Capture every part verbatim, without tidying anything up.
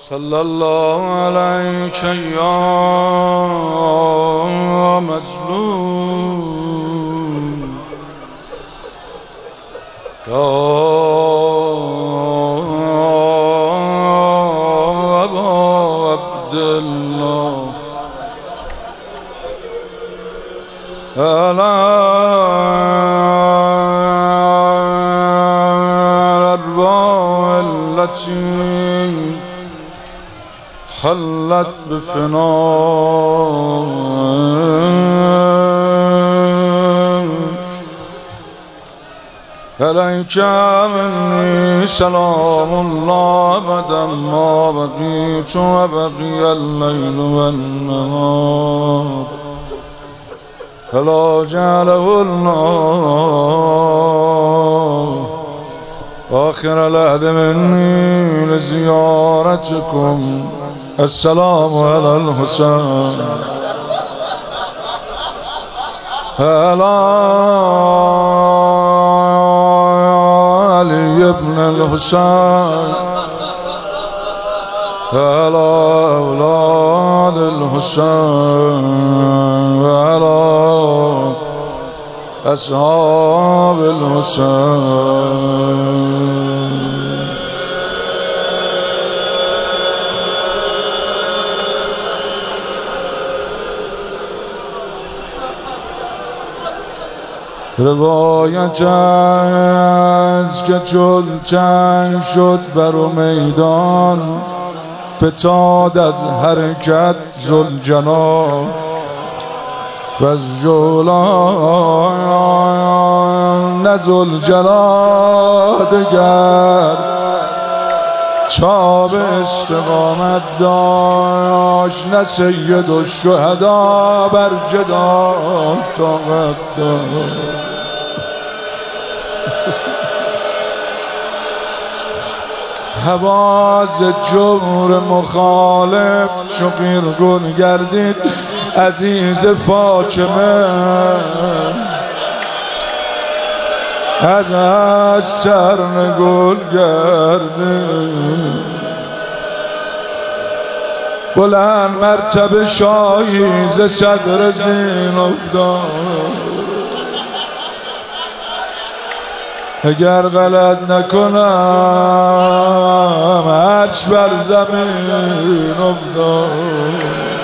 صلى الله عليك يا مظلوم يا أبا عبد الله على الأرواح التي حلت بفناك عليك مني سلام الله أبدا ما بقيت وبقي الليل والنهار فلا جعله الله آخر العهد مني لزيارتكم. السلام على الحسين على علي بن الحسين على أولاد الحسين وعلى أصحاب الحسين. روایت است که چون تنگ شد بر میدان فتاد از حرکت ذوالجلال و از جولان نه ذوالجلال دگر تا به استقامت داشت نه سید الشهدا بر جدال طاقت داشت. حواز جور مخالف چو قیرگون گردید عزیز فاطمه از از سرنگون گردید بلند مرتبه شاهی ز صدر زین افتاد. اگر غلط نکنم عرش بر زمین افتاد.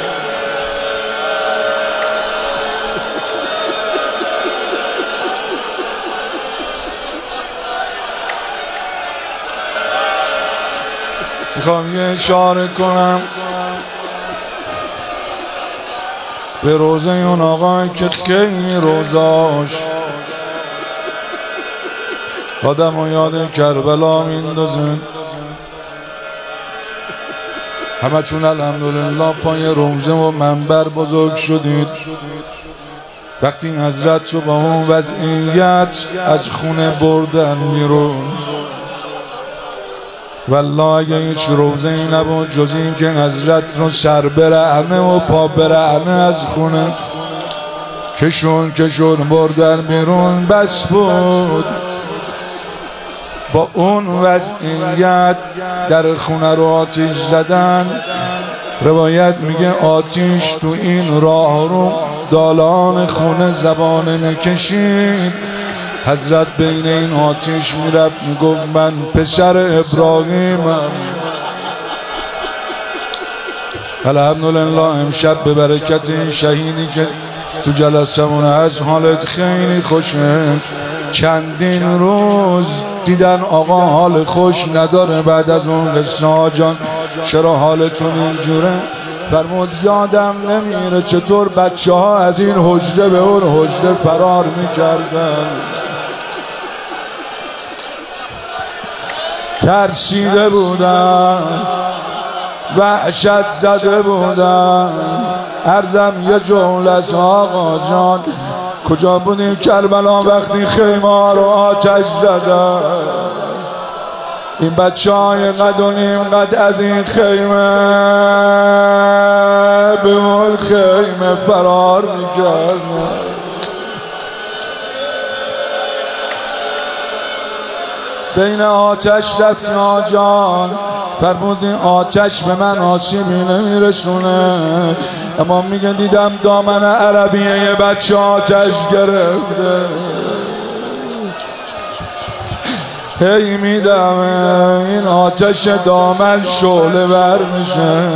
میخوام یه اشاره کنم به روزه اون آقای که خیلی روزاش آدم و یاد کربلا میندازن. همه چون الحمدلله پای روزه و منبر بزرگ شدید. وقتی حضرت رو با اون وضعیت از خونه بردن بیرون والله اگه هیچ روزه ای نبود جز این که حضرت رو سر برهنه و پا برهنه از خونه کشون کشون بردن بیرون بس بود. با اون وضعیت در خونه رو آتیش زدن. روایت میگه آتیش تو این راه رو دالان خونه زبانه نکشید. حضرت بین این آتیش میرفت میگفت من پسر ابراهیمم. الحمدلله امشب به برکت این شهیدی که تو جلسمون از حالت خیلی خوشه. چندین روز دیدن آقا حال خوش نداره بعد از اون قصه ها. جان چرا حالتون اینجوره؟ فرمود یادم نمیره چطور بچه ها از این حجره به اون حجره فرار میکردن. ترسیده بودن وحشت زده بودن. عرضم یه جمله است آقا جان کجا بودیم کربلا وقتی خیمه ها رو آتش زدن؟ این بچه های قد و نیم قد از این خیمه به اون خیمه فرار میکردن. بین آتش رفتیم آجان فرمودی آتش به من آسیبی نمیرسونه، اما میگه دیدم دامن عربیه یه بچه آتش گرفته، هی میدم این آتش دامن شعله ور میشه،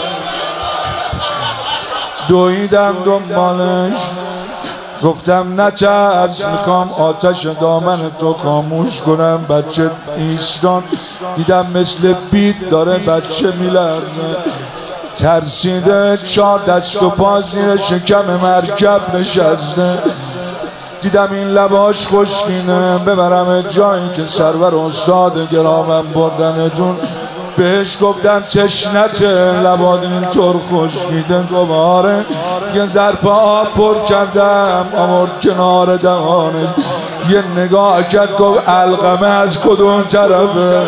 دویدم دنبالش گفتم نترس، میخوام آتش دامن تو خاموش کنم. بچه ایستان، دیدم مثل بید داره بچه میلرزه، ترسیده چهار دست و پا زیر شکم مرکب نشسته. دیدم این لباش خشکینه، ببرم جایی که سرور استاد گرامم بردنتون. بهش گفتم تشنته لباد اینطور خشکیده؟ گفت آره. یه ظرف آب پر کردم آورد کنار دهانش، یه نگاه کرد گفت علقمه از کدوم طرفه؟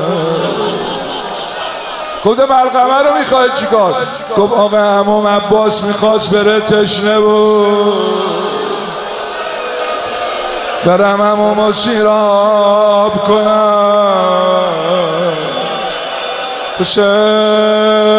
گفتم علقمه رو میخوای چیکار؟ گفت آقا عموم عباس میخواست بره تشنه بود، برم عمومو سیراب کنم. حسین